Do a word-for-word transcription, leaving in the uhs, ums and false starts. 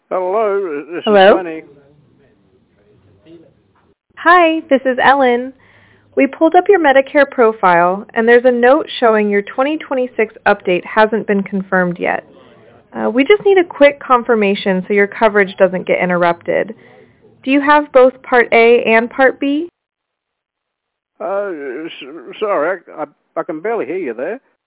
Hello, this Hello? is Lenny. Hi, this is Ellen. We pulled up your Medicare profile, and there's a note showing your twenty twenty-six update hasn't been confirmed yet. Uh, we just need a quick confirmation so your coverage doesn't get interrupted. Do you have both Part A and Part B? Uh, s- sorry, I, I, I can barely hear you there.